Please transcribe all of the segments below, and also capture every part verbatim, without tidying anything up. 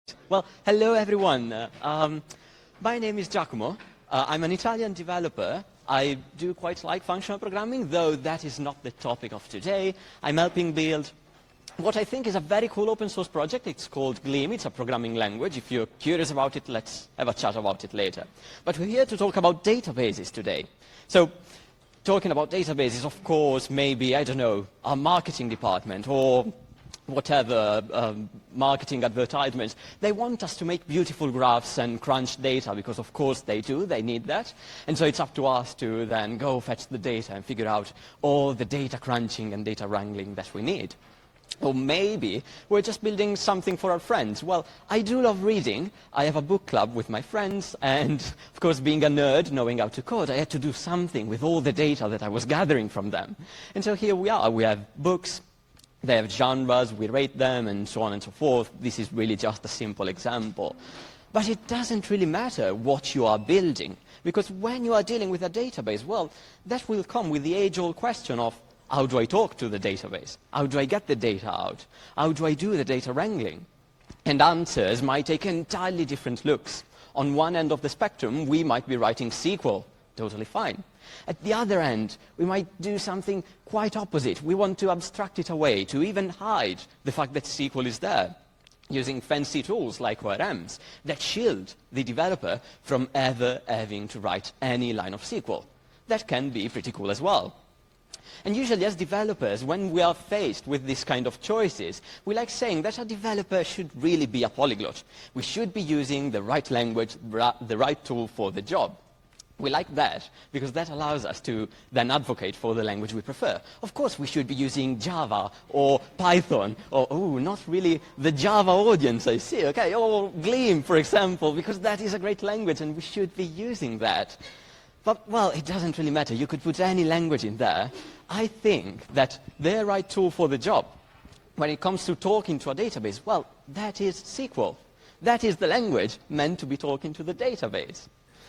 Well, hello everyone. Uh, um, my name is Giacomo. Uh, I'm an Italian developer. I do quite like functional programming, though that is not the topic of today. I'm helping build what I think is a very cool open source project. It's called Gleam. It's a programming language. If you're curious about it, let's have a chat about it later. But we're here to talk about databases today. So, talking about databases, of course, maybe, I don't know, our marketing department or whatever, um, marketing advertisements, they want us to make beautiful graphs and crunch data because, of course, they do, they need that. And so it's up to us to then go fetch the data and figure out all the data crunching and data wrangling that we need. Or maybe we're just building something for our friends. Well, I do love reading. I have a book club with my friends, and of course, being a nerd, knowing how to code, I had to do something with all the data that I was gathering from them. And so here we are. We have books. They have genres, we rate them, and so on and so forth. This is really just a simple example. But it doesn't really matter what you are building, because when you are dealing with a database, well, that will come with the age-old question of, how do I talk to the database? How do I get the data out? How do I do the data wrangling? And answers might take entirely different looks. On one end of the spectrum, we might be writing S Q L. Totally fine. At the other end, we might do something quite opposite. We want to abstract it away, to even hide the fact that S Q L is there, using fancy tools like O R Ms that shield the developer from ever having to write any line of S Q L. That can be pretty cool as well. And usually as developers, when we are faced with this kind of choices, we like saying that a developer should really be a polyglot. We should be using the right language, the right tool for the job. We like that because that allows us to then advocate for the language we prefer. Of course, we should be using Java or Python or, oh, not really the Java audience, I see, okay, or Gleam, for example, because that is a great language and we should be using that. But, well, it doesn't really matter. You could put any language in there. I think that the right tool for the job, when it comes to talking to a database, well, that is S Q L. That is the language meant to be talking to the database.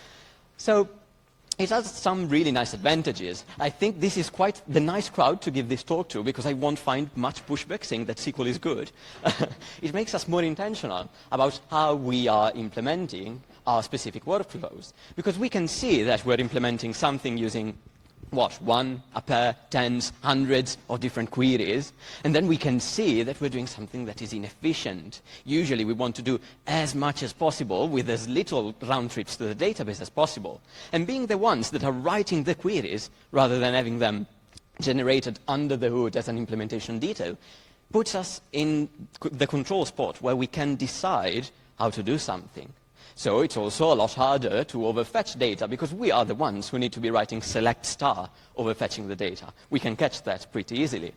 So it has some really nice advantages. I think this is quite the nice crowd to give this talk to because I won't find much pushback saying that S Q L is good. It makes us more intentional about how we are implementing our specific workflows. Because we can see that we're implementing something using what, one, a pair, tens, hundreds of different queries, and then we can see that we're doing something that is inefficient. Usually we want to do as much as possible with as little round trips to the database as possible. And being the ones that are writing the queries, rather than having them generated under the hood as an implementation detail, puts us in the control spot where we can decide how to do something. So it's also a lot harder to overfetch data because we are the ones who need to be writing select star overfetching the data. We can catch that pretty easily.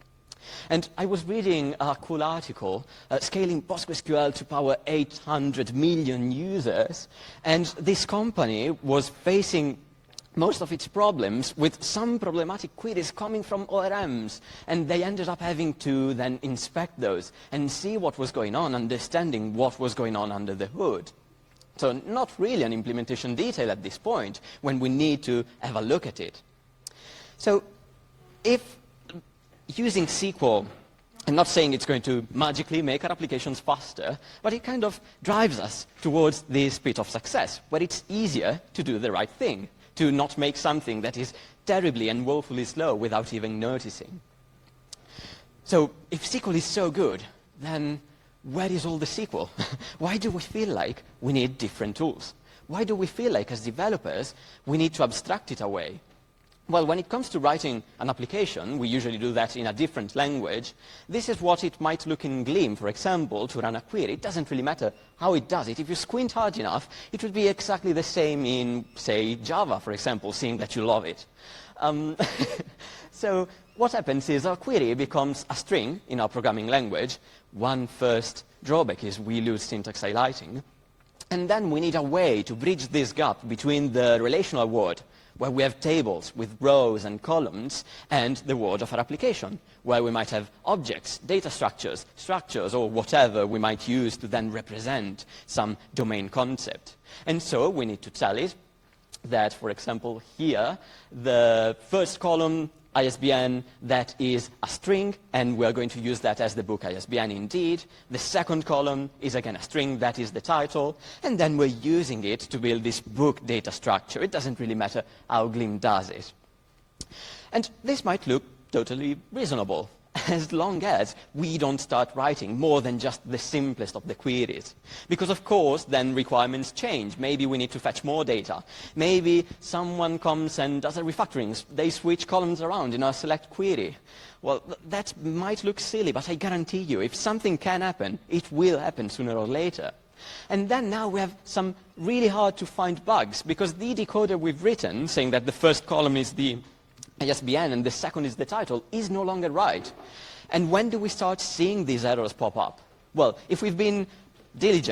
And I was reading a cool article, uh, scaling PostgreSQL to power eight hundred million users, and this company was facing most of its problems with some problematic queries coming from O R Ms, and they ended up having to then inspect those and see what was going on, understanding what was going on under the hood. So not really an implementation detail at this point when we need to have a look at it. So if using S Q L, I'm not saying it's going to magically make our applications faster, but it kind of drives us towards this bit of success, where it's easier to do the right thing, to not make something that is terribly and woefully slow without even noticing. So if S Q L is so good, then where is all the S Q L? Why do we feel like we need different tools? Why do we feel like, as developers, we need to abstract it away? Well, when it comes to writing an application, we usually do that in a different language. This is what it might look in Gleam, for example, to run a query. It doesn't really matter how it does it. If you squint hard enough, it would be exactly the same in, say, Java, for example, seeing that you love it. Um, so what happens is our query becomes a string in our programming language. One first drawback is we lose syntax highlighting. And then we need a way to bridge this gap between the relational word, where we have tables with rows and columns, and the word of our application, where we might have objects, data structures, structures, or whatever we might use to then represent some domain concept. And so we need to tell it that, for example, here, the first column I S B N that is a string, and we're going to use that as the book I S B N indeed. The second column is again a string, that is the title, and then we're using it to build this book data structure. It doesn't really matter how Gleam does it. And this might look totally reasonable, as long as we don't start writing more than just the simplest of the queries. Because of course, then requirements change. Maybe we need to fetch more data. Maybe someone comes and does a refactoring. They switch columns around in our select query. Well, th that might look silly, but I guarantee you, if something can happen, it will happen sooner or later. And then now we have some really hard to find bugs, because the decoder we've written, saying that the first column is the I S B N and the second is the title, is no longer right. And when do we start seeing these errors pop up? Well, if we've been diligent,